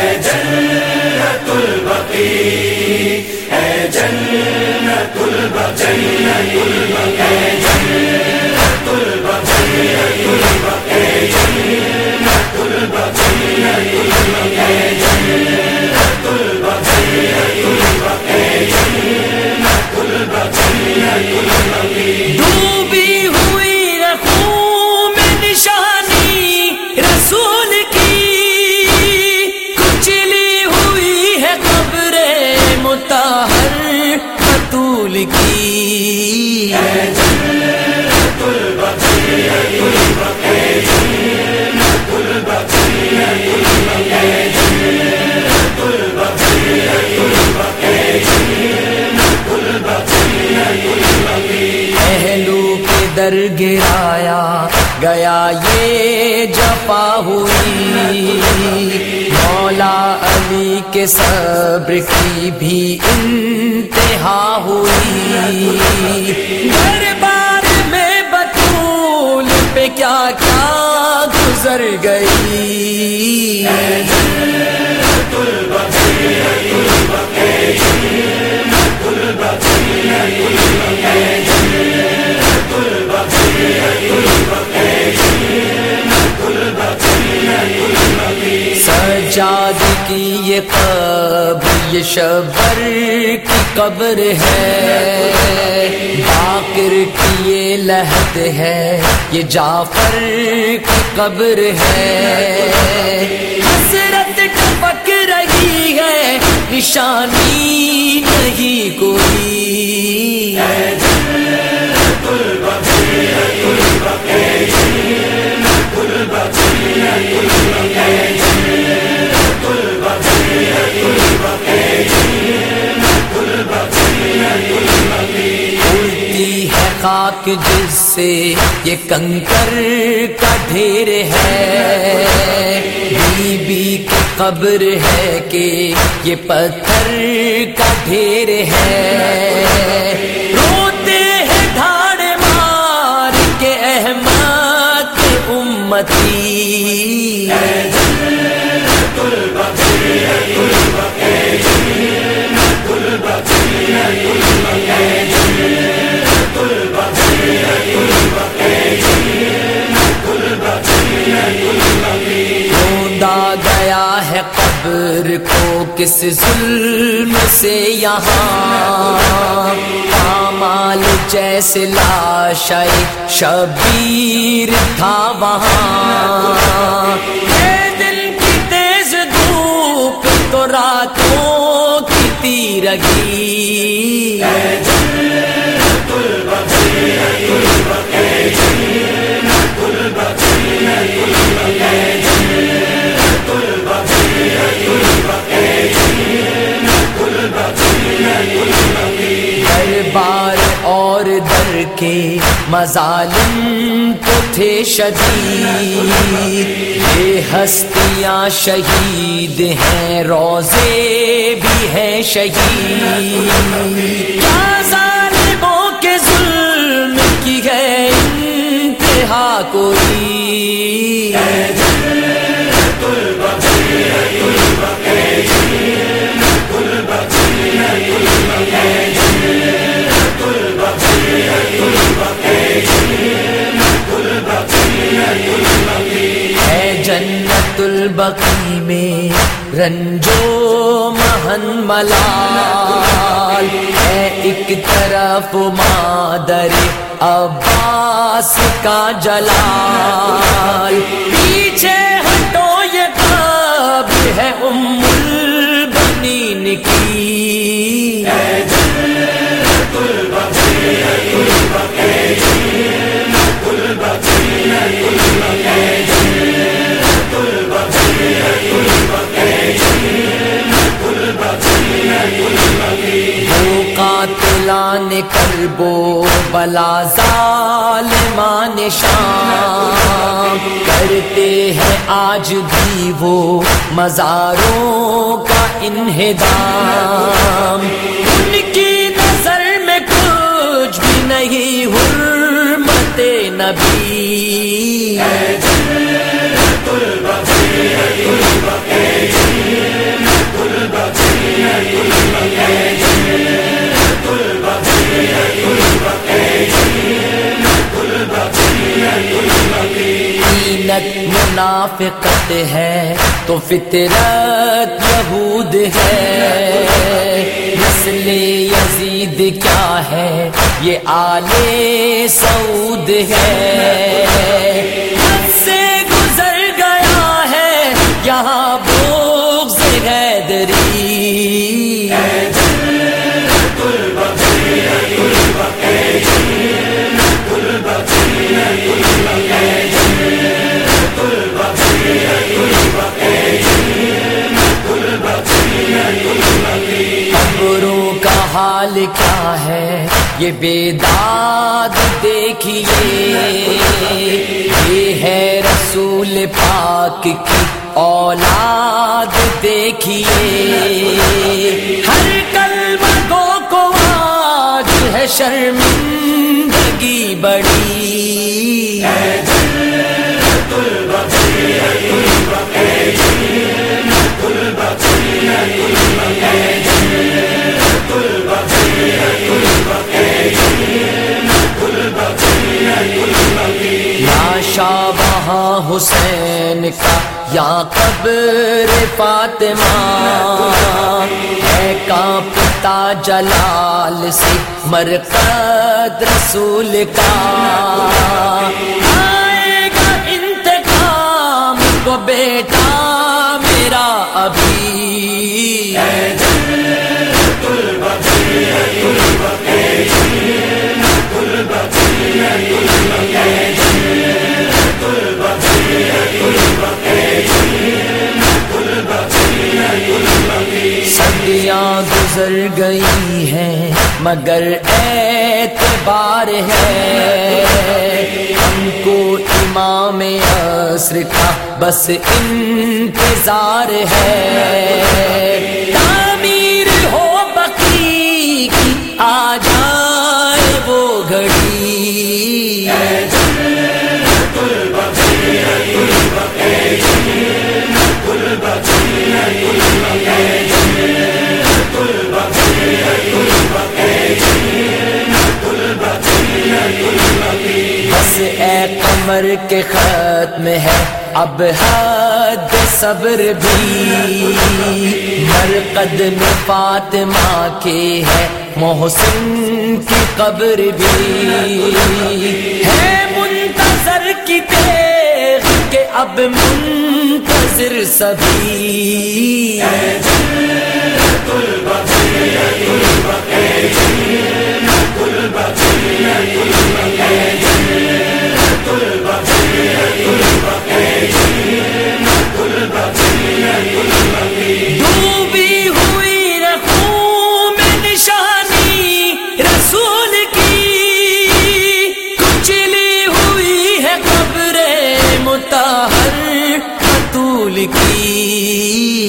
جنت البقیع، اے جنت البقیع، اے جنت البقیع، اے جنت البقیع، اے جنت البقیع، اے جنت البقیع۔ ڈوبی ہوئی ہے خون میں نشانی رسول کی، کچلی ہوئی ہے قبر مطہر بطول کی، اے جنت البقیع، اے جنت البقیع، اے جنت البقیع، اے جنت البقیع۔ پہلو کے در گرایا گیا یہ جفا ہوئی، مولا علی کے صبر کی بھی انتہا ہوئی، دربار میں بطول پہ کیا کیا گزر گئی، اے جنت البقیع، اے جنت البقیع، اے جنت البقیع، اے جنت البقیع۔ سجاد کی یہ قبر یہ شبر کی قبر ہے، باقر کی یہ لحد ہے، یہ جعفر کی قبر ہے، حسرت ٹپک رہی ہے نشانی نہیں کوئی، اے جنت البقیع، اے جنت البقیع، اے جنت البقیع، اے جنت البقیع۔ اڑتی ہے خاک جس سے یہ کنکر کا ڈھیر ہے، بی بی کی قبر ہے کہ یہ پتھر کا ڈھیر ہے، روتے ہیں دھاڑ مار کے احمد کے امتی، اے جنت البقیع، اے جنت البقیع، اے جنت البقیع، اے جنت البقیع۔ ڈھونڈا گیا ہے قبر کو کس ظلم سے یہاں، پامال جیسے لاشیں شبیر تھا وہاں، اے دل کی تیز دھوپ تو راتوں کی تیرگی، اے جنت البقیع، اے جنت البقیع، اے جنت البقیع، اے جنت البقیع۔ دربار اور در کے مظالم تو تھے شدید، یہ ہستیاں شہید ہیں روزے بھی ہیں شہید، کیا ظالموں کے ظلم کی ہے انتہا کوئی، اے جنت البقیع، اے جنت البقیع، اے جنت البقیع، اے جنت البقیع۔ ہے جنت البقیع میں رنجو مہن ملال، ہے ایک طرف مادر عباس کا جلال، پیچھے ہٹو یہ قبر ہے ام البنین کی، اے جنت البقیع، اے جنت البقیع، اے جنت البقیع، اے جنت البقیع۔ وہ قاتلان کربو بلا ظالمان شام، کرتے ہیں آج بھی وہ مزاروں کا انہدام، ان کی نظر میں کچھ بھی نہیں حرمت نبی، اے جنت البقیع، اے منافقت ہے تو فطرت یہود ہے، نسل یزید کیا ہے یہ آل سعود ہے، حد سے گزر گیا ہے یہاں بغض حیدری، قبروں کا حال کیا ہے یہ بیداد دیکھیے، یہ ہے رسول پاک کی اولاد دیکھیے، ہر کلمہ گو کو آج ہے شرمندگی بڑی، لاشا وہاں حسین کا یا قبر فاطمہ، ہے کانپتا جلال سے مرقد رسول کا، آئے گا انتقام کو بیٹا میرا ابھی، صدیاں گزر گئی ہیں مگر اعتبار ہے، ہم کو امام عصر کا بس انتظار ہے، تعمیر ہو بقی کی آ جائے وہ گھڑی، بس اے قمر کے ختم ہے اب حد صبر بھی، مرقد میں فاطمہ کے ہے محسن کی قبر بھی، ہے منتظر کی تیغ کہ اب منتظر سبھی، ڈوبی ہوئی رخوں میں نشانی رسول کی، کچلی ہوئی ہے قبر مطہر بطول کی،